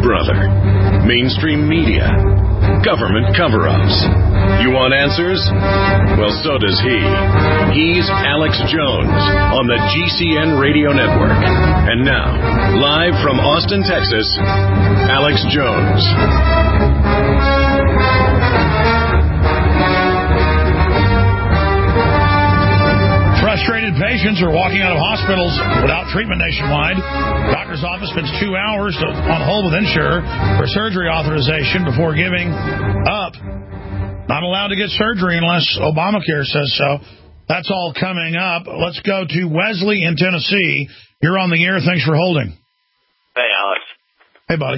brother? Mainstream media? Government cover-ups? You want answers? Well, so does he. He's Alex Jones on the GCN Radio Network. And now, live from Austin, Texas, Alex Jones. Frustrated patients are walking out of hospitals without treatment nationwide. Doctor's office spends 2 hours on hold with insurer for surgery authorization before giving up. Not allowed to get surgery unless Obamacare says so. That's all coming up. Let's go to Wesley in Tennessee. You're on the air. Thanks for holding. Hey, Alex. Hey, buddy.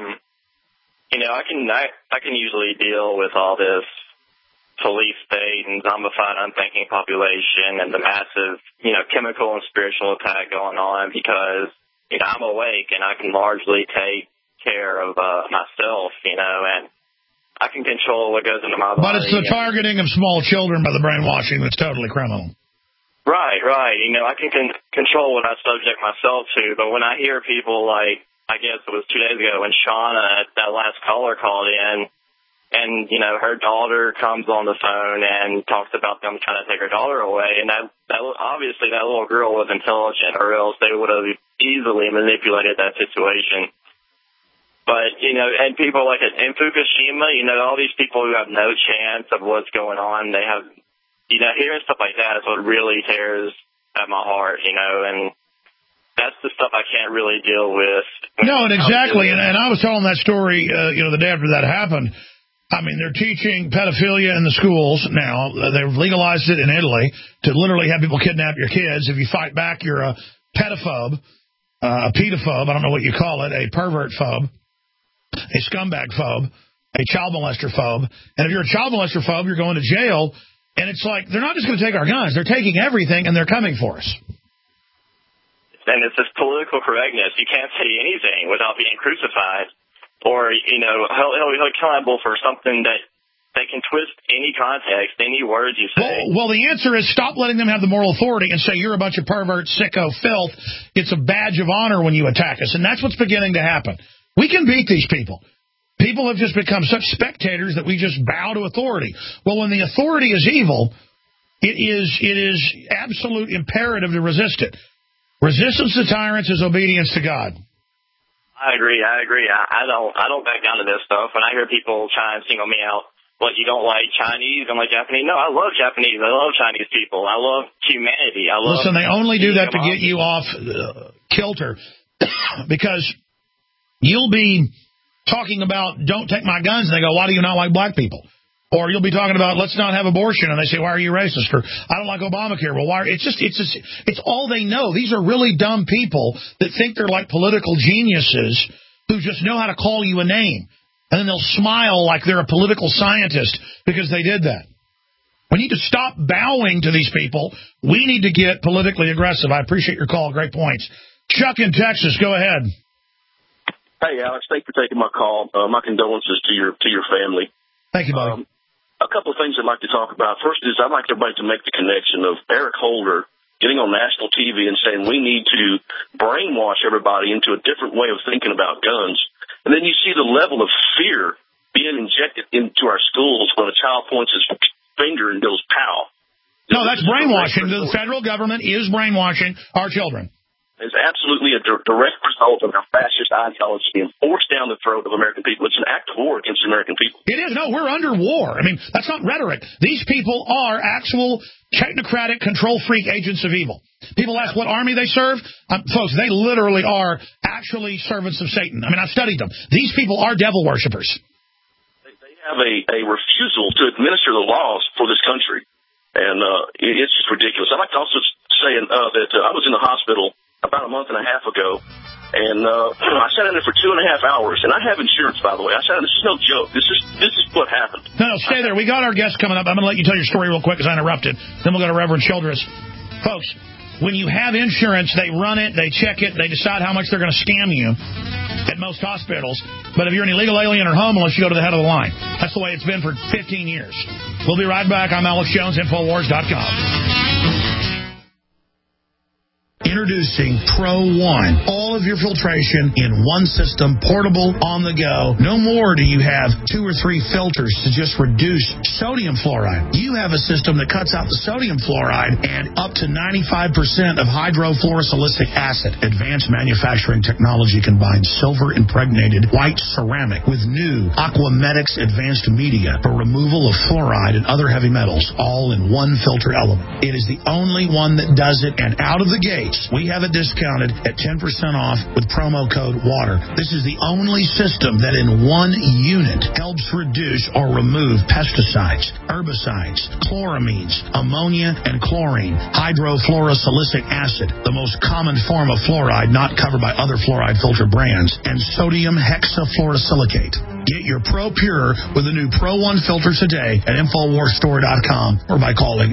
I can usually deal with all this police state and zombified unthinking population and the massive, chemical and spiritual attack going on because, I'm awake and I can largely take care of myself, and I can control what goes into my body. But it's the targeting of small children by the brainwashing that's totally criminal. Right. I can control what I subject myself to, but when I hear people like, I guess it was 2 days ago when Shauna, that last caller, called in, and, her daughter comes on the phone and talks about them trying to take her daughter away. And that obviously that little girl was intelligent, or else they would have easily manipulated that situation. But, and people like in Fukushima, all these people who have no chance of what's going on, they have, hearing stuff like that is what really tears at my heart, and that's the stuff I can't really deal with. No, and exactly. And I was telling that story, the day after that happened. I mean, they're teaching pedophilia in the schools now. They've legalized it in Italy to literally have people kidnap your kids. If you fight back, you're a pedophobe, a pedophobe, I don't know what you call it, a pervert phobe, a scumbag phobe, a child molester phobe. And if you're a child molester phobe, you're going to jail. And it's like, they're not just going to take our guns. They're taking everything, and they're coming for us. And it's this political correctness. You can't say anything without being crucified. Or, held accountable for something that they can twist any context, any words you say. Well, the answer is stop letting them have the moral authority and say you're a bunch of pervert, sicko, filth. It's a badge of honor when you attack us. And that's what's beginning to happen. We can beat these people. People have just become such spectators that we just bow to authority. Well, when the authority is evil, it is absolute imperative to resist it. Resistance to tyrants is obedience to God. I agree. I don't back down to this stuff. When I hear people try and single me out, what, you don't like Chinese, don't like Japanese? No, I love Japanese. I love Chinese people. I love humanity. Listen, they only do that to get you off kilter because you'll be talking about don't take my guns, and they go, why do you not like black people? Or you'll be talking about let's not have abortion, and they say, why are you racist? Or I don't like Obamacare. Well, why? It's all they know. These are really dumb people that think they're like political geniuses who just know how to call you a name. And then they'll smile like they're a political scientist because they did that. We need to stop bowing to these people. We need to get politically aggressive. I appreciate your call. Great points. Chuck in Texas, go ahead. Hey, Alex, thanks for taking my call. My condolences to your family. Thank you, buddy. A couple of things I'd like to talk about. First is I'd like everybody to make the connection of Eric Holder getting on national TV and saying we need to brainwash everybody into a different way of thinking about guns. And then you see the level of fear being injected into our schools when a child points his finger and goes, pow. No, that's brainwashing. The federal government is brainwashing our children. It's absolutely a direct result of our fascist ideology being forced down the throat of American people. It's an act of war against the American people. It is. No, we're under war. I mean, that's not rhetoric. These people are actual technocratic control freak agents of evil. People ask what army they serve. Folks, they literally are actually servants of Satan. I mean, I've studied them. These people are devil worshipers. They have a refusal to administer the laws for this country. And it's just ridiculous. I'd like to also say that I was in the hospital about a month and a half ago, and I sat in there for 2.5 hours, and I have insurance, by the way. This is no joke. This is what happened. No, stay there. We got our guest coming up. I'm going to let you tell your story real quick because I interrupted. Then we'll go to Reverend Childress. Folks, when you have insurance, they run it, they check it, they decide how much they're going to scam you at most hospitals. But if you're an illegal alien or homeless, you go to the head of the line. That's the way it's been for 15 years. We'll be right back. I'm Alex Jones, Infowars.com. Introducing Pro One, all all of your filtration in one system, portable, on the go. No more do you have 2 or 3 filters to just reduce sodium fluoride. You have a system that cuts out the sodium fluoride and up to 95% of hydrofluorosilicic acid. Advanced manufacturing technology combines silver-impregnated white ceramic with new Aquamedics advanced media for removal of fluoride and other heavy metals, all in one filter element. It is the only one that does it, and out of the gates, we have it discounted at 10% off with promo code WATER. This is the only system that in one unit helps reduce or remove pesticides, herbicides, chloramines, ammonia, and chlorine, hydrofluorosilicic acid, the most common form of fluoride not covered by other fluoride filter brands, and sodium hexafluorosilicate. Get your Pro Pure with the new Pro 1 filter today at InfoWarsStore.com or by calling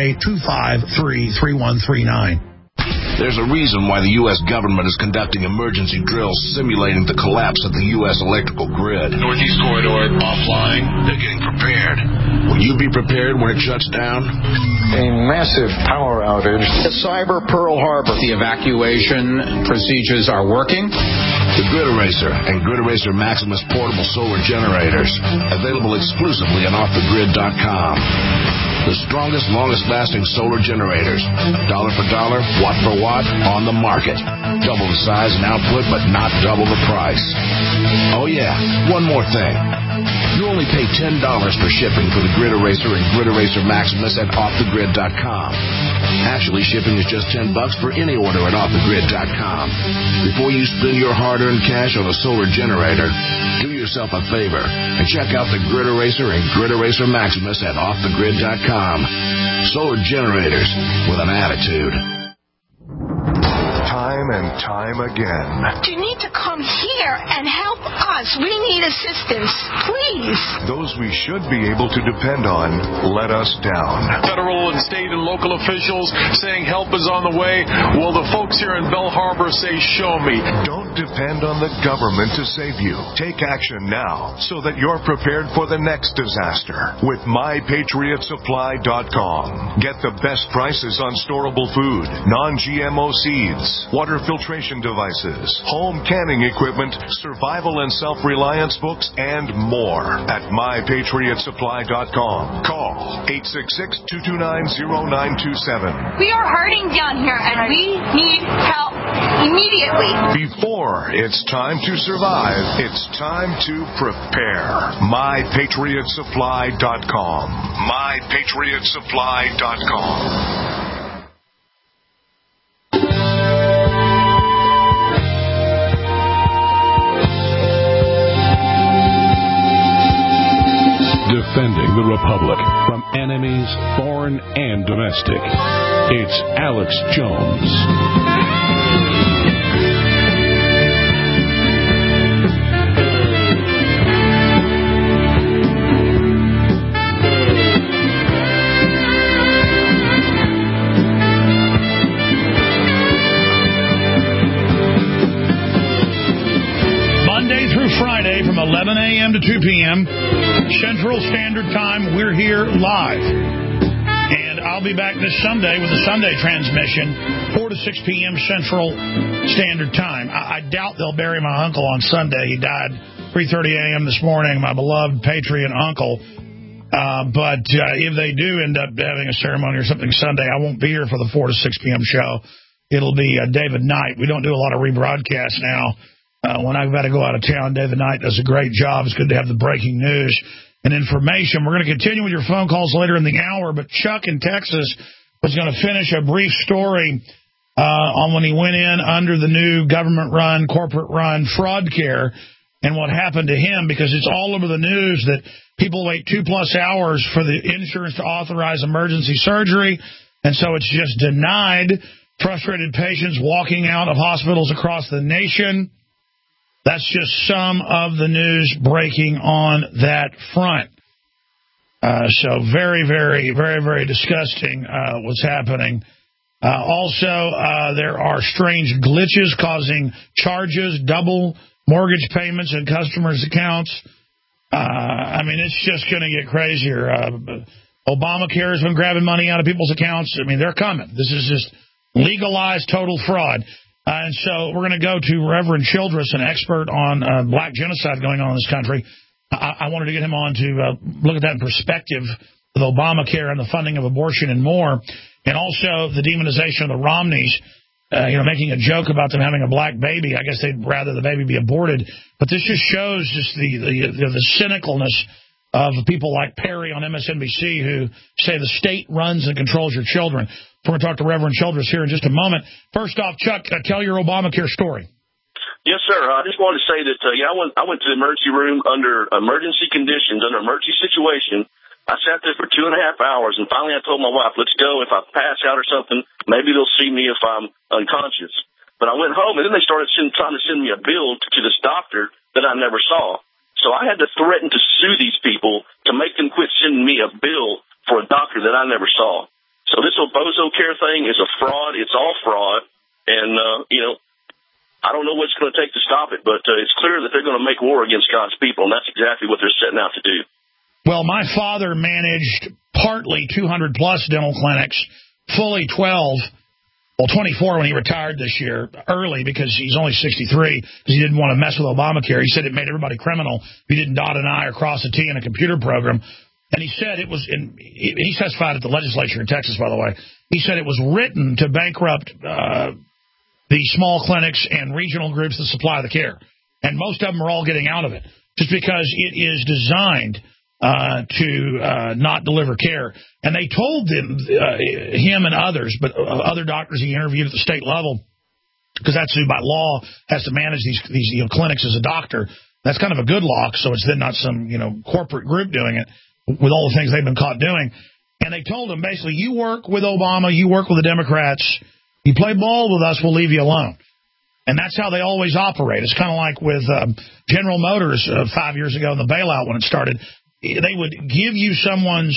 888-253-3139. There's a reason why the U.S. government is conducting emergency drills simulating the collapse of the U.S. electrical grid. Northeast Corridor offline. They're getting prepared. Will you be prepared when it shuts down? A massive power outage. The cyber Pearl Harbor. The evacuation procedures are working. The Grid Eraser and Grid Eraser Maximus portable solar generators. Available exclusively on OffTheGrid.com. The strongest, longest-lasting solar generators. Dollar for dollar, watt for watt, on the market. Double the size and output, but not double the price. Oh, yeah, one more thing. You only pay $10 for shipping for the Grid Eraser and Grid Eraser Maximus at OffTheGrid.com. Actually, shipping is just $10 for any order at OffTheGrid.com. Before you spend your hard-earned cash on a solar generator, do yourself a favor and check out the Grid Eraser and Grid Eraser Maximus at OffTheGrid.com. Solar generators with an attitude. Time and time again. You need to come here and help us. We need assistance, please. Those we should be able to depend on let us down. Federal and state and local officials saying help is on the way. Well, the folks here in Belle Harbor say, show me. Don't depend on the government to save you. Take action now so that you're prepared for the next disaster with MyPatriotSupply.com. Get the best prices on storable food, non-GMO seeds, water filtration devices, home canning equipment, survival and self-reliance books, and more at MyPatriotSupply.com. Call 866-229-0927. We are hurting down here, and we need help immediately. Before it's time to survive, it's time to prepare. MyPatriotSupply.com. MyPatriotSupply.com. Defending the Republic from enemies, foreign and domestic. It's Alex Jones. Monday through Friday from 11 a.m. to 2 p.m. Central Standard Time, we're here live. And I'll be back this Sunday with a Sunday transmission, 4 to 6 p.m. Central Standard Time. I doubt they'll bury my uncle on Sunday. He died 3:30 a.m. this morning, my beloved patriot uncle. But if they do end up having a ceremony or something Sunday, I won't be here for the 4 to 6 p.m. show. It'll be David Knight. We don't do a lot of rebroadcasts now. When I've got to go out of town, David Knight does a great job. It's good to have the breaking news and information. We're going to continue with your phone calls later in the hour, but Chuck in Texas was going to finish a brief story on when he went in under the new government-run, corporate-run fraud care and what happened to him, because it's all over the news that people wait 2+ hours for the insurance to authorize emergency surgery, and so it's just denied. Frustrated patients walking out of hospitals across the nation. That's just some of the news breaking on that front. So very, very, very, very disgusting what's happening. Also, there are strange glitches causing charges, double mortgage payments in customers' accounts. I mean, it's just going to get crazier. Obamacare has been grabbing money out of people's accounts. I mean, they're coming. This is just legalized total fraud. And so we're going to go to Reverend Childress, an expert on black genocide going on in this country. I wanted to get him on to look at that in perspective with Obamacare and the funding of abortion and more, and also the demonization of the Romneys, making a joke about them having a black baby. I guess they'd rather the baby be aborted. But this just shows just the cynicalness of people like Perry on MSNBC who say the state runs and controls your children. We're going to talk to Reverend Childress here in just a moment. First off, Chuck, tell your Obamacare story. Yes, sir. I just wanted to say that, I went to the emergency room under emergency conditions, under emergency situation. I sat there for 2.5 hours, and finally I told my wife, let's go. If I pass out or something, maybe they'll see me if I'm unconscious. But I went home, and then they started trying to send me a bill to this doctor that I never saw. So I had to threaten to sue these people to make them quit sending me a bill for a doctor that I never saw. So this Obamacare thing is a fraud. It's all fraud. And, I don't know what it's going to take to stop it, but it's clear that they're going to make war against God's people, and that's exactly what they're setting out to do. Well, my father managed partly 200-plus dental clinics, fully 24 when he retired this year, early because he's only 63, because he didn't want to mess with Obamacare. He said it made everybody criminal if you didn't dot an I or cross a T in a computer program. And he said it was, he testified at the legislature in Texas, by the way. He said it was written to bankrupt the small clinics and regional groups that supply the care. And most of them are all getting out of it just because it is designed to not deliver care. And they told them, him and others, but other doctors he interviewed at the state level, because that's who by law has to manage these clinics as a doctor. That's kind of a good law, so it's then not some corporate group doing it with all the things they've been caught doing. And they told him basically, you work with Obama, you work with the Democrats, you play ball with us, we'll leave you alone. And that's how they always operate. It's kind of like with General Motors 5 years ago in the bailout when it started. They would give you someone's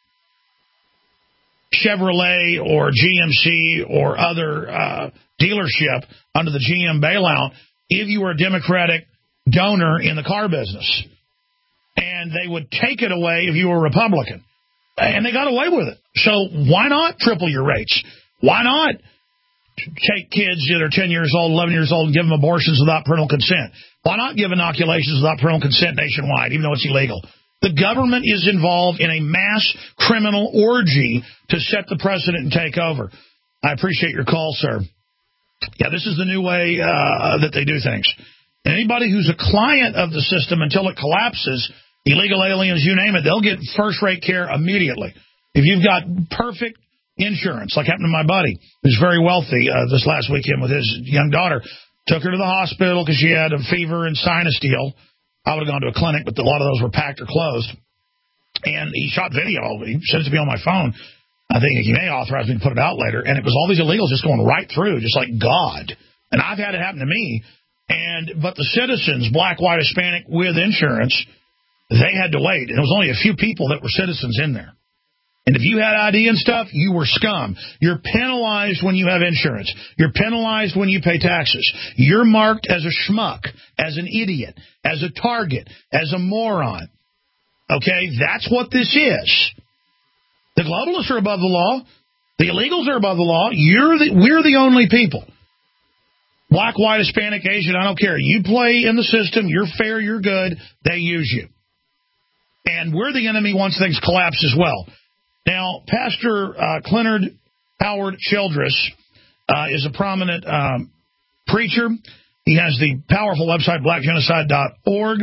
Chevrolet or GMC or other dealership under the GM bailout if you were a Democratic donor in the car business. And they would take it away if you were a Republican. And they got away with it. So why not triple your rates? Why not take kids that are 10 years old, 11 years old, and give them abortions without parental consent? Why not give inoculations without parental consent nationwide, even though it's illegal? The government is involved in a mass criminal orgy to set the precedent and take over. I appreciate your call, sir. Yeah, this is the new way that they do things. And anybody who's a client of the system until it collapses, illegal aliens, you name it, they'll get first-rate care immediately. If you've got perfect insurance, like happened to my buddy, who's very wealthy this last weekend with his young daughter, took her to the hospital because she had a fever and sinus deal. I would have gone to a clinic, but a lot of those were packed or closed. And he shot video. He sent it to me on my phone. I think he may authorize me to put it out later. And it was all these illegals just going right through, just like God. And I've had it happen to me. But the citizens, black, white, Hispanic, with insurance, they had to wait. And it was only a few people that were citizens in there. And if you had ID and stuff, you were scum. You're penalized when you have insurance. You're penalized when you pay taxes. You're marked as a schmuck, as an idiot, as a target, as a moron. Okay? That's what this is. The globalists are above the law. The illegals are above the law. We're the only people. Black, white, Hispanic, Asian, I don't care. You play in the system. You're fair. You're good. They use you. And we're the enemy once things collapse as well. Now, Pastor Clenard Howard Childress is a prominent preacher. He has the powerful website, blackgenocide.org.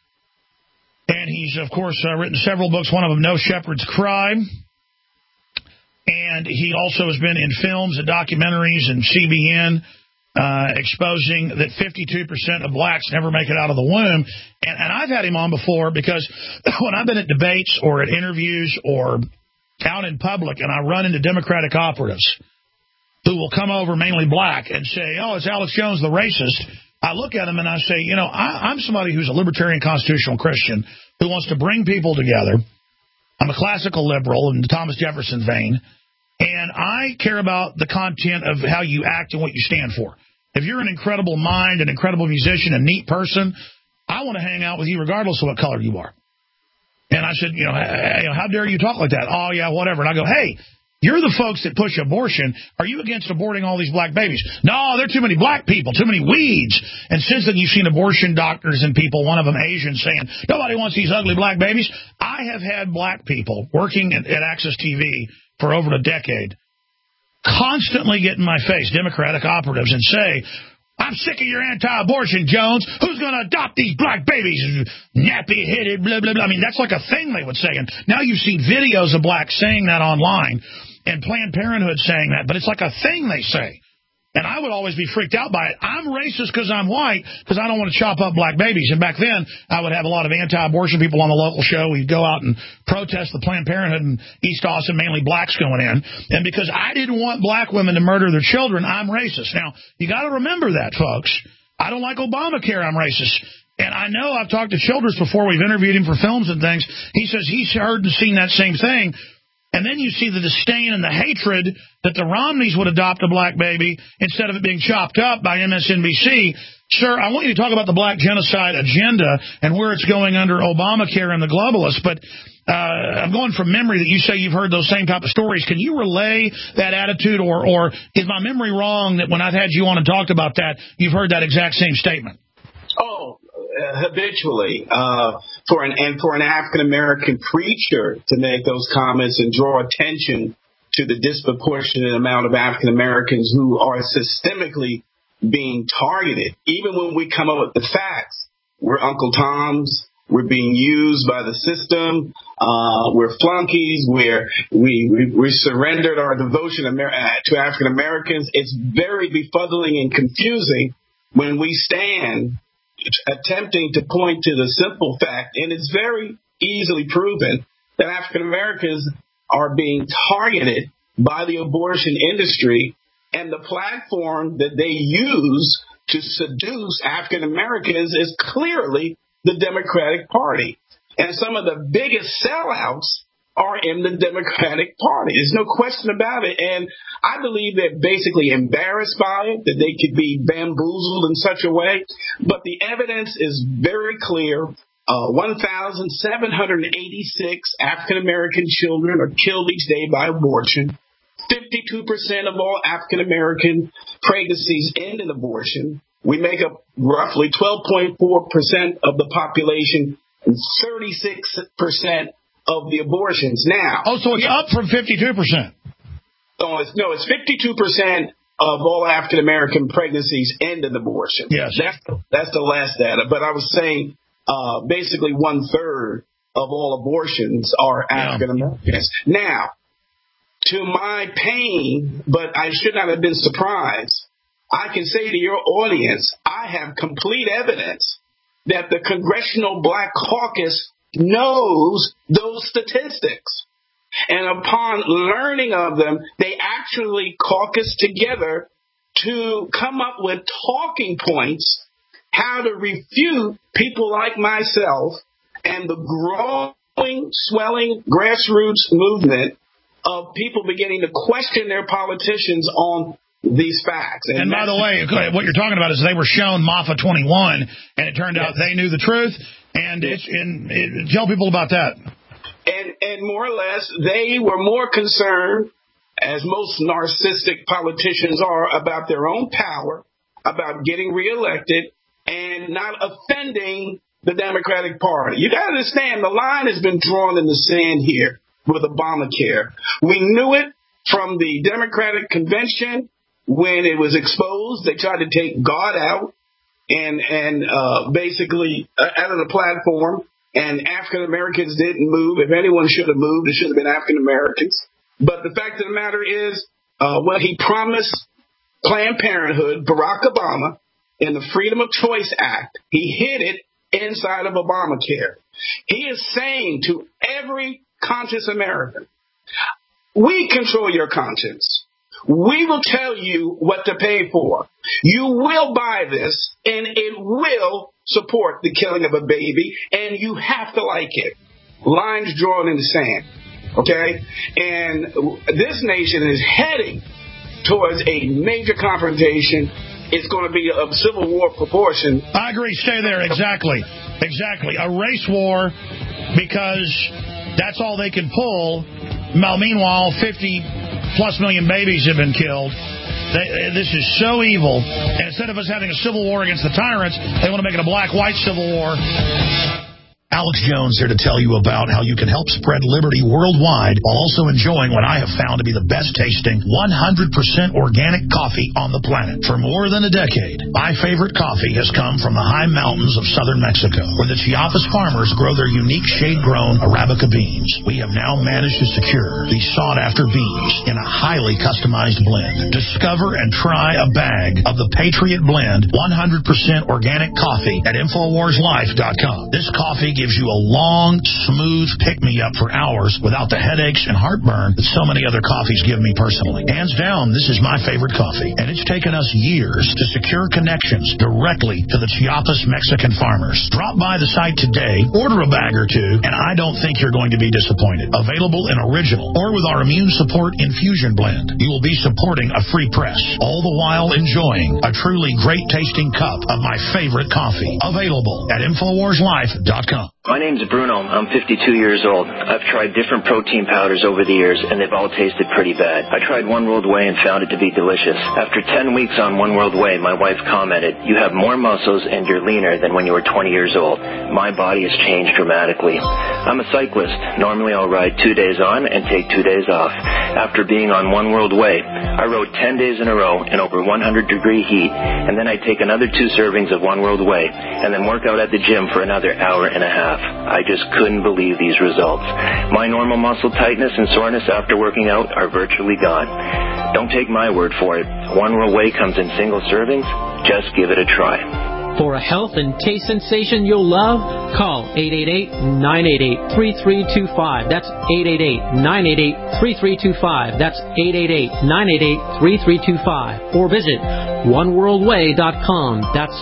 And he's, of course, written several books, one of them, No Shepherd's Cry. And he also has been in films and documentaries and CBN exposing that 52% of blacks never make it out of the womb. And I've had him on before because when I've been at debates or at interviews or out in public and I run into Democratic operatives who will come over mainly black and say, oh, it's Alex Jones, the racist. I look at them and I say, I'm somebody who's a libertarian constitutional Christian who wants to bring people together. I'm a classical liberal in the Thomas Jefferson vein, and I care about the content of how you act and what you stand for. If you're an incredible mind, an incredible musician, a neat person, I want to hang out with you regardless of what color you are. And I said, how dare you talk like that? Oh, yeah, whatever. And I go, hey, You're the folks that push abortion. Are you against aborting all these black babies? No, there are too many black people, too many weeds. And since then, you've seen abortion doctors and people, one of them Asian, saying, nobody wants these ugly black babies. I have had black people working at Access TV for over a decade constantly get in my face, Democratic operatives, and say, I'm sick of your anti-abortion, Jones. Who's going to adopt these black babies? Nappy-headed, blah, blah, blah. I mean, that's like a thing they would say. And now you've seen videos of blacks saying that online and Planned Parenthood saying that. But it's like a thing they say. And I would always be freaked out by it. I'm racist because I'm white, because I don't want to chop up black babies. And back then, I would have a lot of anti-abortion people on the local show. We'd go out and protest the Planned Parenthood in East Austin, mainly blacks going in. And because I didn't want black women to murder their children, I'm racist. Now, you got to remember that, folks. I don't like Obamacare, I'm racist. And I know I've talked to Childress before. We've interviewed him for films and things. He says he's heard and seen that same thing. And then you see the disdain and the hatred that the Romneys would adopt a black baby instead of it being chopped up by MSNBC. Sir, I want you to talk about the black genocide agenda and where it's going under Obamacare and the globalists. But I'm going from memory that you say you've heard those same type of stories. Can you relay that attitude, or is my memory wrong that when I've had you on and talked about that, you've heard that exact same statement? Oh, habitually. For an African-American preacher to make those comments and draw attention to the disproportionate amount of African-Americans who are systemically being targeted. Even when we come up with the facts, we're Uncle Toms, we're being used by the system, we're flunkies, we surrendered our devotion to African-Americans. It's very befuddling and confusing when we stand attempting to point to the simple fact, and it's very easily proven, that African Americans are being targeted by the abortion industry, and the platform that they use to seduce African Americans is clearly the Democratic Party. And some of the biggest sellouts are in the Democratic Party. There's no question about it. And I believe they're basically embarrassed by it, that they could be bamboozled in such a way. But the evidence is very clear. 1,786 African-American children are killed each day by abortion. 52% of all African-American pregnancies end in abortion. We make up roughly 12.4% of the population and 36% of the abortions now. Oh, so it's up from 52%. It's 52% of all African American pregnancies end in abortion. Yes, that's the last data. But I was saying, basically 1/3 of all abortions are African Americans. Now, to my pain, but I should not have been surprised, I can say to your audience, I have complete evidence that the Congressional Black Caucus knows those statistics. And upon learning of them, they actually caucus together to come up with talking points, how to refute people like myself and the growing, swelling grassroots movement of people beginning to question their politicians on these facts. And by the way, what you're talking about is they were shown MAFA 21, and it turned out they knew the truth. And tell people about that. And more or less, they were more concerned, as most narcissistic politicians are, about their own power, about getting reelected, and not offending the Democratic Party. You got to understand, the line has been drawn in the sand here with Obamacare. We knew it from the Democratic Convention when it was exposed. They tried to take God out and basically out of the platform. And African Americans didn't move. If anyone should have moved, it should have been African Americans. But the fact of the matter is, what he promised Planned Parenthood, Barack Obama, in the Freedom of Choice Act, he hid it inside of Obamacare. He is saying to every conscious American, we control your conscience. We will tell you what to pay for. You will buy this, and it will support the killing of a baby, and you have to like it. Lines drawn in the sand, okay? And this nation is heading towards a major confrontation. It's going to be of Civil War proportion. I agree. Stay there. Exactly. Exactly. A race war, because that's all they can pull. Meanwhile, 50 plus million babies have been killed. This is so evil. And instead of us having a civil war against the tyrants, they want to make it a black-white civil war. Alex Jones here to tell you about how you can help spread liberty worldwide while also enjoying what I have found to be the best tasting 100% organic coffee on the planet. For more than a decade, my favorite coffee has come from the high mountains of southern Mexico, where the Chiapas farmers grow their unique shade-grown Arabica beans. We have now managed to secure these sought-after beans in a highly customized blend. Discover and try a bag of the Patriot Blend 100% organic coffee at InfoWarsLife.com. This coffee gives you a long, smooth pick-me-up for hours without the headaches and heartburn that so many other coffees give me personally. Hands down, this is my favorite coffee, and it's taken us years to secure connections directly to the Chiapas Mexican farmers. Drop by the site today, order a bag or two, and I don't think you're going to be disappointed. Available in original or with our immune support infusion blend. You will be supporting a free press, all the while enjoying a truly great-tasting cup of my favorite coffee. Available at InfoWarsLife.com. My name's Bruno. I'm 52 years old. I've tried different protein powders over the years, and they've all tasted pretty bad. I tried One World Whey and found it to be delicious. After 10 weeks on One World Whey, my wife commented, "You have more muscles and you're leaner than when you were 20 years old." My body has changed dramatically. I'm a cyclist. Normally I'll ride 2 days on and take 2 days off. After being on One World Whey, I rode 10 days in a row in over 100-degree heat, and then I take another 2 servings of One World Whey, and then work out at the gym for another hour and a half. I just couldn't believe these results. My normal muscle tightness and soreness after working out are virtually gone. Don't take my word for it. One World Whey comes in single servings. Just give it a try. For a health and taste sensation you'll love, call 888-988-3325. That's 888-988-3325. That's 888-988-3325. Or visit oneworldwhey.com. That's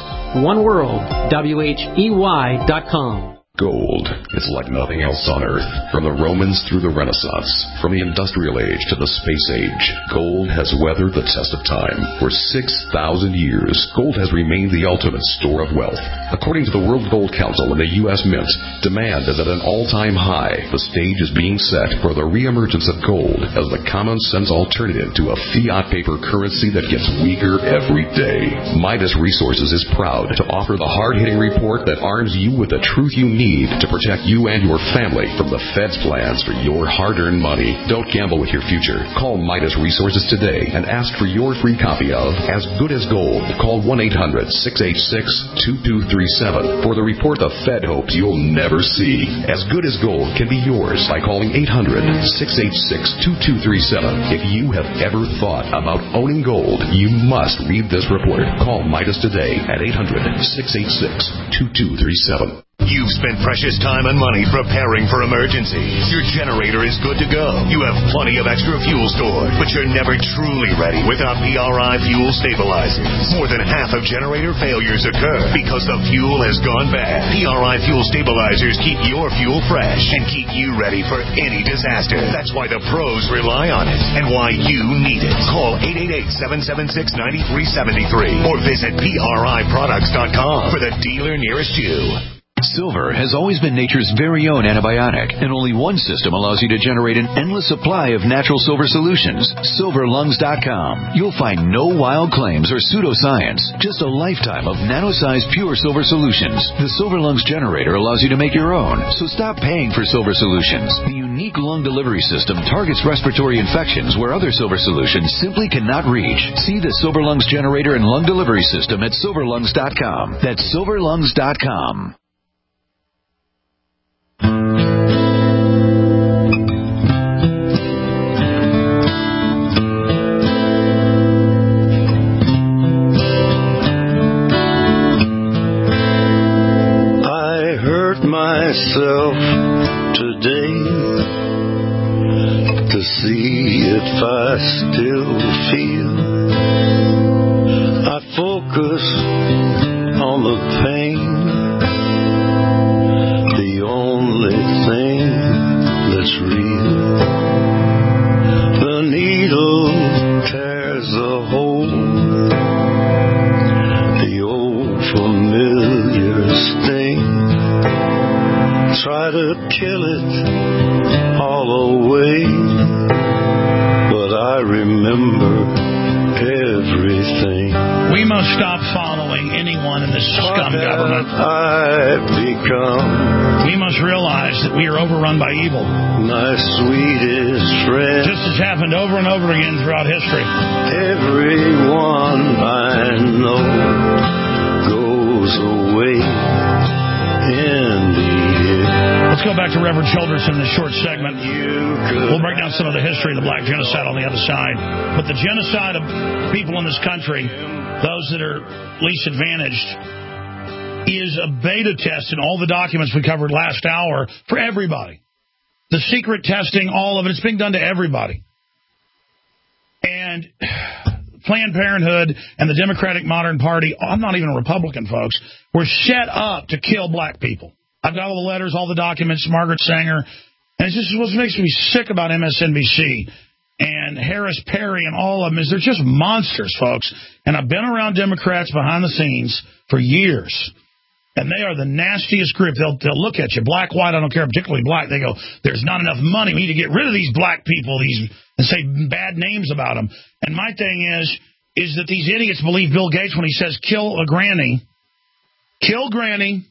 oneworld.com. Gold is like nothing else on Earth. From the Romans through the Renaissance, from the Industrial Age to the Space Age, gold has weathered the test of time. For 6,000 years, gold has remained the ultimate store of wealth. According to the World Gold Council and the U.S. Mint, demand is at an all-time high. The stage is being set for the reemergence of gold as the common-sense alternative to a fiat paper currency that gets weaker every day. Midas Resources is proud to offer the hard-hitting report that arms you with the truth you need to protect you and your family from the Fed's plans for your hard-earned money. Don't gamble with your future. Call Midas Resources today and ask for your free copy of As Good as Gold. Call 1-800-686-2237 for the report the Fed hopes you'll never see. As Good as Gold can be yours by calling 800-686-2237. If you have ever thought about owning gold, you must read this report. Call Midas today at 800-686-2237. You've spent precious time and money preparing for emergencies. Your generator is good to go. You have plenty of extra fuel stored, but you're never truly ready without PRI fuel stabilizers. More than half of generator failures occur because the fuel has gone bad. PRI fuel stabilizers keep your fuel fresh and keep you ready for any disaster. That's why the pros rely on it and why you need it. Call 888-776-9373 or visit PRIproducts.com for the dealer nearest you. Silver has always been nature's very own antibiotic, and only one system allows you to generate an endless supply of natural silver solutions. SilverLungs.com. You'll find no wild claims or pseudoscience, just a lifetime of nano-sized pure silver solutions. The Silver Lungs generator allows you to make your own, so stop paying for silver solutions. The unique lung delivery system targets respiratory infections where other silver solutions simply cannot reach. See the Silver Lungs generator and lung delivery system at SilverLungs.com. That's SilverLungs.com. Myself today to see if I still feel. I focus on the pain, the only thing that's real. The needle tears a hole, the old familiar sting. Try to kill it all away, but I following anyone in this scum government. We must realize that we are overrun by evil. My sweetest friend. Just as happened over and over again throughout history. Everyone I know goes away in the air. Let's go back to Reverend Childress in this short segment. We'll break down some of the history of the black genocide on the other side. But the genocide of people in this country, those that are least advantaged, is a beta test in all the documents we covered last hour for everybody. The secret testing, all of it, it's being done to everybody. And Planned Parenthood and the Democratic Modern Party, I'm not even a Republican, folks, were set up to kill black people. I've got all the letters, all the documents, Margaret Sanger, and it's just what makes me sick about MSNBC and Harris Perry and all of them is they're just monsters, folks. And I've been around Democrats behind the scenes for years, and they are the nastiest group. They'll look at you, black, white, I don't care, particularly black. They go, there's not enough money. We need to get rid of these black people, and say bad names about them. And my thing is that these idiots believe Bill Gates when he says kill a granny, kill granny,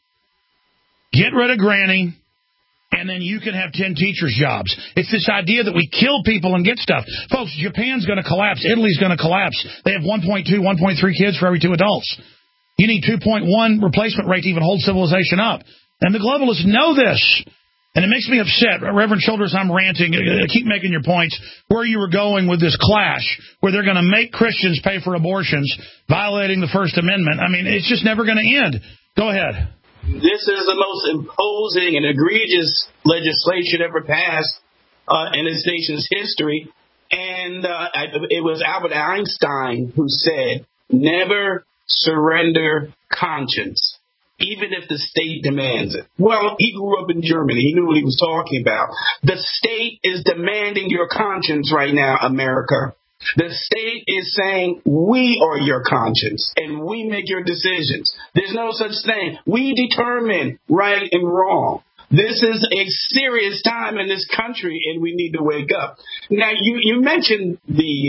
get rid of granny, and then you can have 10 teachers' jobs. It's this idea that we kill people and get stuff. Folks, Japan's going to collapse. Italy's going to collapse. They have 1.2, 1.3 kids for every 2 adults. You need 2.1 replacement rate to even hold civilization up. And the globalists know this. And it makes me upset. Reverend Childress, I'm ranting. Keep making your points. Where you were going with this clash, where they're going to make Christians pay for abortions, violating the First Amendment. I mean, it's just never going to end. Go ahead. This is the most imposing and egregious legislation ever passed in this nation's history. And it was Albert Einstein who said, never surrender conscience, even if the state demands it. Well, he grew up in Germany. He knew what he was talking about. The state is demanding your conscience right now, America. The state is saying, we are your conscience, and we make your decisions. There's no such thing. We determine right and wrong. This is a serious time in this country, and we need to wake up. Now, you mentioned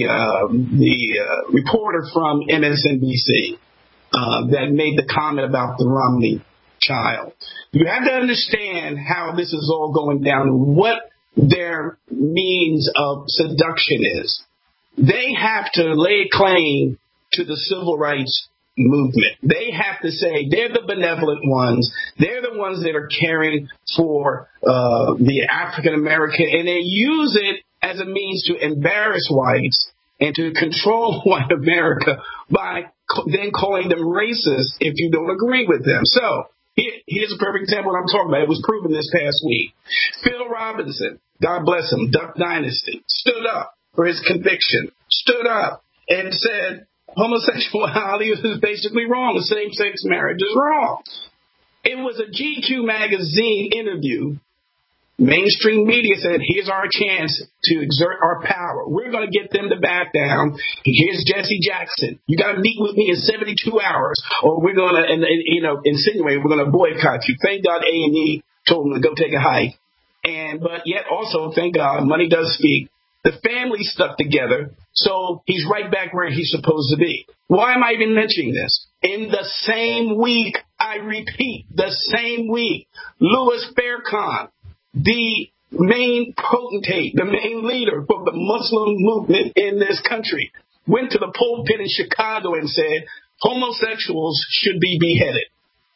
the reporter from MSNBC that made the comment about the Romney child. You have to understand how this is all going down and what their means of seduction is. They have to lay claim to the civil rights movement. They have to say they're the benevolent ones. They're the ones that are caring for the African American, and they use it as a means to embarrass whites and to control white America by then calling them racist if you don't agree with them. So here's a perfect example of what I'm talking about. It was proven this past week. Phil Robinson, God bless him, Duck Dynasty, stood up for his conviction, stood up and said homosexuality is basically wrong. The same-sex marriage is wrong. It was a GQ magazine interview. Mainstream media said, here's our chance to exert our power. We're going to get them to back down. Here's Jesse Jackson. You got to meet with me in 72 hours, or we're going to, insinuate we're going to boycott you. Thank God A&E told him to go take a hike. But yet also, thank God, money does speak. The family stuck together, so he's right back where he's supposed to be. Why am I even mentioning this? In the same week, I repeat, the same week, Louis Farrakhan, the main potentate, the main leader for the Muslim movement in this country, went to the pulpit in Chicago and said, homosexuals should be beheaded.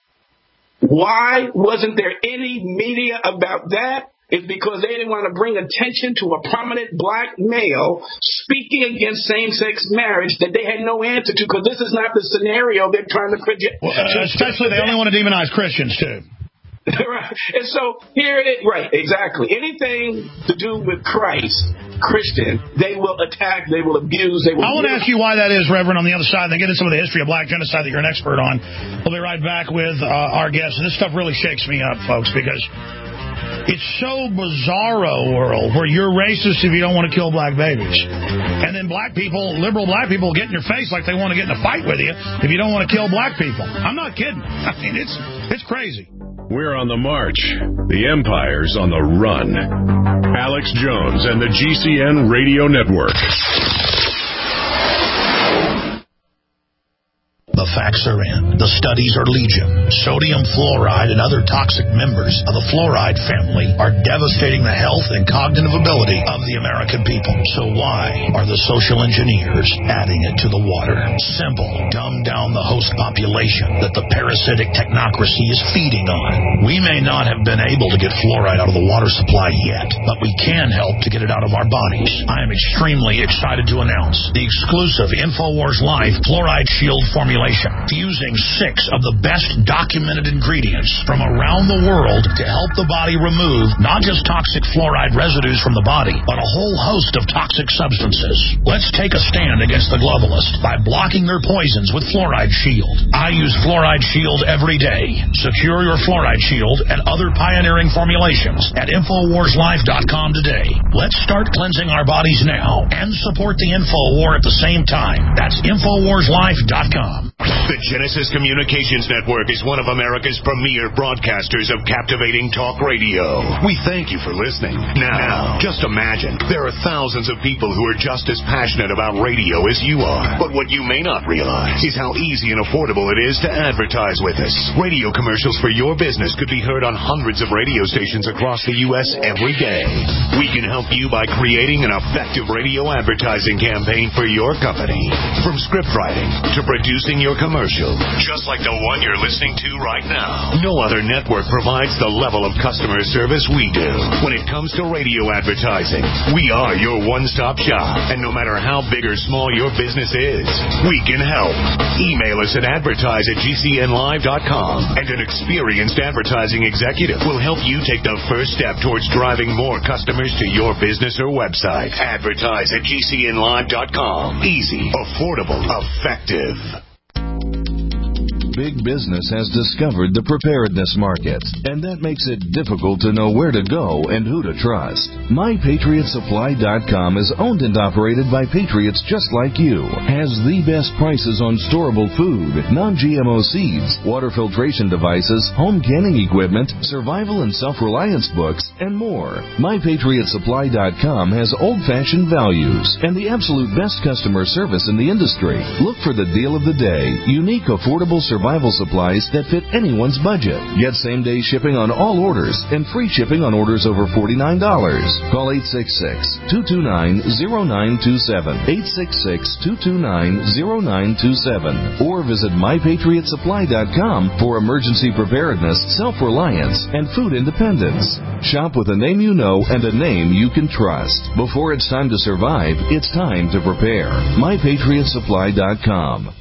Why wasn't there any media about that? It's because they didn't want to bring attention to a prominent black male speaking against same-sex marriage that they had no answer to, because this is not the scenario they're trying to project. Especially they only want to demonize Christians, too. Right. And so here it is. Right, exactly. Anything to do with Christ, Christian, they will attack, they will abuse, they will... I want to ask you why that is, Reverend, on the other side, and then get into some of the history of black genocide that you're an expert on. We'll be right back with our guests. And this stuff really shakes me up, folks, because... it's so bizarro world where you're racist if you don't want to kill black babies. And then black people, liberal black people, get in your face like they want to get in a fight with you if you don't want to kill black people. I'm not kidding. I mean, it's crazy. We're on the march. The empire's on the run. Alex Jones and the GCN Radio Network. The facts are in. The studies are legion. Sodium fluoride and other toxic members of the fluoride family are devastating the health and cognitive ability of the American people. So why are the social engineers adding it to the water? Simple. Dumb down the host population that the parasitic technocracy is feeding on. We may not have been able to get fluoride out of the water supply yet, but we can help to get it out of our bodies. I am extremely excited to announce the exclusive InfoWars Life Fluoride Shield formulation, fusing 6 of the best documented ingredients from around the world to help the body remove not just toxic fluoride residues from the body, but a whole host of toxic substances. Let's take a stand against the globalists by blocking their poisons with Fluoride Shield. I use Fluoride Shield every day. Secure your Fluoride Shield and other pioneering formulations at InfoWarsLife.com today. Let's start cleansing our bodies now and support the Info War at the same time. That's InfoWarsLife.com. The Genesis Communications Network is one of America's premier broadcasters of captivating talk radio. We thank you for listening. Now, just imagine, there are thousands of people who are just as passionate about radio as you are. But what you may not realize is how easy and affordable it is to advertise with us. Radio commercials for your business could be heard on hundreds of radio stations across the U.S. every day. We can help you by creating an effective radio advertising campaign for your company. From script writing to producing your commercial, just like the one you're listening to right now. No other network provides the level of customer service we do. When it comes to radio advertising, we are your one-stop shop. And no matter how big or small your business is, we can help. Email us at advertise@gcnlive.com, and an experienced advertising executive will help you take the first step towards driving more customers to your business or website. Advertise@gcnlive.com. Easy, affordable, effective. Big business has discovered the preparedness market, and that makes it difficult to know where to go and who to trust. MyPatriotSupply.com is owned and operated by patriots just like you. Has the best prices on storable food, non-GMO seeds, water filtration devices, home canning equipment, survival and self-reliance books, and more. MyPatriotSupply.com has old-fashioned values and the absolute best customer service in the industry. Look for the deal of the day. Unique, affordable survival supplies that fit anyone's budget. Get same-day shipping on all orders and free shipping on orders over $49. Call 866-229-0927, 866-229-0927, or visit MyPatriotSupply.com for emergency preparedness, self-reliance, and food independence. Shop with a name you know and a name you can trust. Before it's time to survive, it's time to prepare. MyPatriotSupply.com.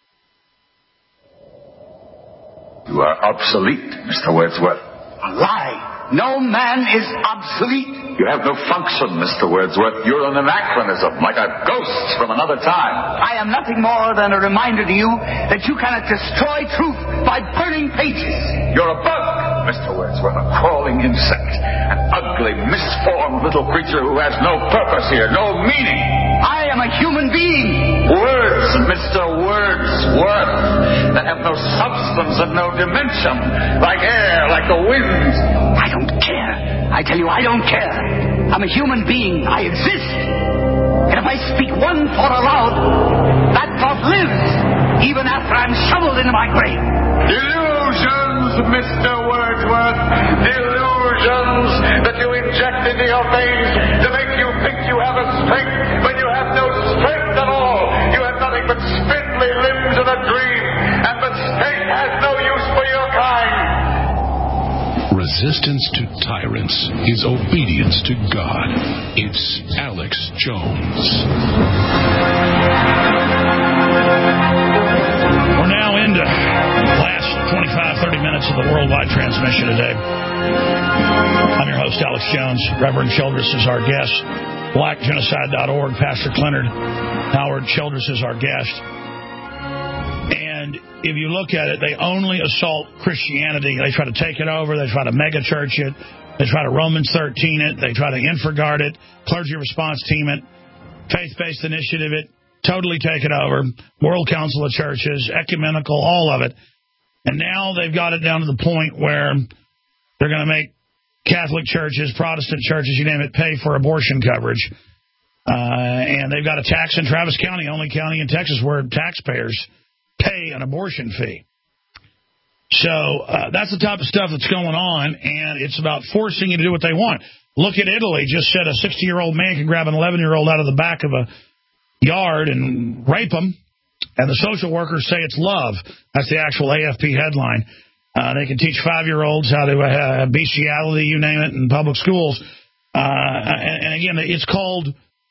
You are obsolete, Mr. Wordsworth. A lie. No man is obsolete. You have no function, Mr. Wordsworth. You're an anachronism, like a ghost from another time. I am nothing more than a reminder to you that you cannot destroy truth by burning pages. You're a bug, Mr. Wordsworth, a crawling insect, an ugly, misformed little creature who has no purpose here, no meaning. I am a human being. Words, Mr. Wordsworth, that have no substance and no dimension, like air, like the wind. I don't care. I tell you, I don't care. I'm a human being. I exist. And if I speak one thought aloud, that thought lives, even after I'm shoveled into my grave. Delusions, Mr. Wordsworth. Delusions that you inject into your veins to make you think you have a strength when you have no strength at all. You have nothing but spindly limbs and a dream, and the state has no use for your kind. Resistance to tyrants is obedience to God. It's Alex Jones. We're now into the last 25-30 minutes of the worldwide transmission today. I'm your host, Alex Jones. Reverend Childress is our guest. BlackGenocide.org, Pastor Leonard Howard Childress is our guest. And if you look at it, they only assault Christianity. They try to take it over. They try to mega-church it. They try to Romans 13 it. They try to infraguard it, clergy response team it, faith-based initiative it, totally take it over, World Council of Churches, ecumenical, all of it. And now they've got it down to the point where they're going to make Catholic churches, Protestant churches, you name it, pay for abortion coverage. And they've got a tax in Travis County, only county in Texas where taxpayers pay an abortion fee. So that's the type of stuff that's going on, and it's about forcing you to do what they want. Look at Italy. Just said a 60-year-old man can grab an 11-year-old out of the back of a yard and rape them, and the social workers say it's love. That's the actual AFP headline. They can teach 5-year-olds how to have bestiality, you name it, in public schools. And again, it's called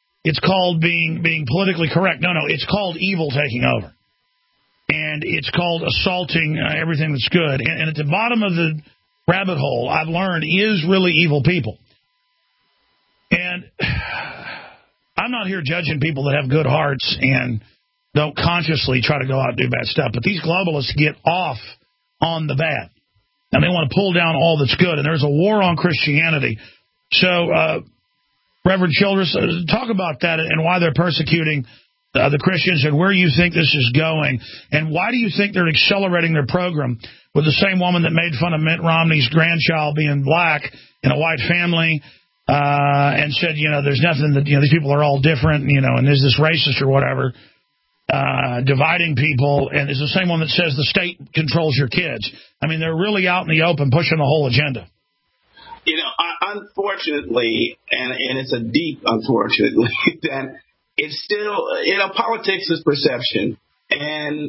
being politically correct. No, it's called evil taking over. And it's called assaulting everything that's good. And at the bottom of the rabbit hole, I've learned, is really evil people. And I'm not here judging people that have good hearts and don't consciously try to go out and do bad stuff. But these globalists get off on the bad. And they want to pull down all that's good. And there's a war on Christianity. So, Reverend Childress, talk about that and why they're persecuting the Christians and where you think this is going, and why do you think they're accelerating their program with the same woman that made fun of Mitt Romney's grandchild being black in a white family and said, there's nothing that, these people are all different, and there's this racist or whatever, dividing people, and it's the same one that says the state controls your kids. I mean, they're really out in the open pushing the whole agenda. Unfortunately, and it's a deep unfortunately, that it's still, politics is perception. And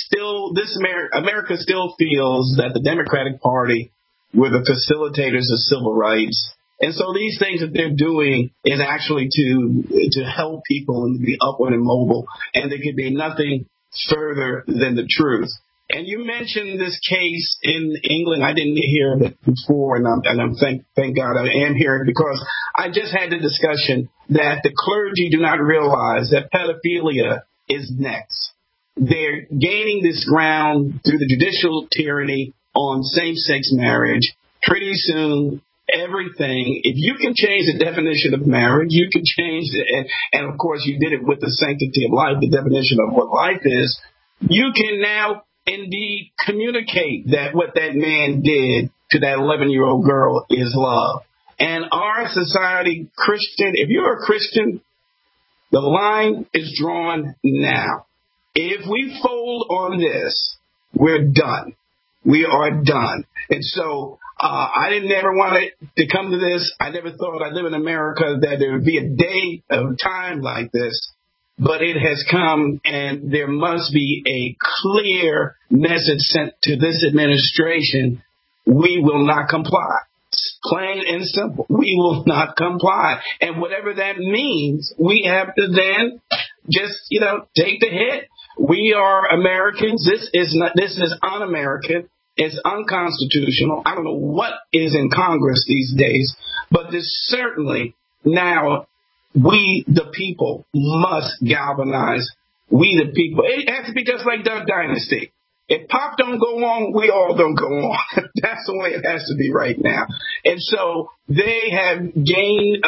America still feels that the Democratic Party were the facilitators of civil rights. And so these things that they're doing is actually to help people and to be upward and mobile. And there could be nothing further than the truth. And you mentioned this case in England. I didn't hear of it before, and I'm thank God I am hearing, because I just had the discussion that the clergy do not realize that pedophilia is next. They're gaining this ground through the judicial tyranny on same-sex marriage. Pretty soon, everything, if you can change the definition of marriage, you can change it. And of course, you did it with the sanctity of life, the definition of what life is. You can now indeed communicate that what that man did to that 11-year-old girl is love. And our society, Christian, if you're a Christian, the line is drawn now. If we fold on this, we're done. We are done. And so I didn't ever want it to come to this. I never thought I'd live in America that there would be a day of time like this. But it has come, and there must be a clear message sent to this administration. We will not comply. Plain and simple. We will not comply. And whatever that means, we have to then just, take the hit. We are Americans. This is un-American. It's unconstitutional. I don't know what is in Congress these days, but this certainly now, we, the people, must galvanize. We, the people. It has to be just like Duck Dynasty. If Pop don't go on, we all don't go on. That's the way it has to be right now. And so they have gained